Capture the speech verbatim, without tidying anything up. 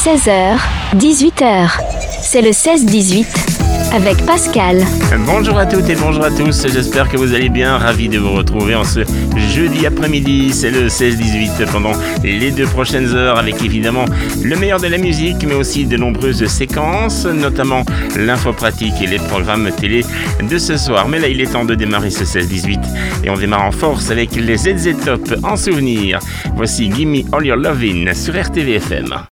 seize heures, dix-huit heures. C'est le seize dix-huit avec Pascal. Bonjour à toutes et bonjour à tous, j'espère que vous allez bien, ravi de vous retrouver en ce jeudi après-midi, c'est le seize dix-huit pendant les deux prochaines heures avec évidemment le meilleur de la musique mais aussi de nombreuses séquences, notamment l'info pratique et les programmes télé de ce soir. Mais là il est temps de démarrer ce seize dix-huit et on démarre en force avec les Z Z Top en souvenir. Voici Gimme All Your Lovin' sur R T V F M.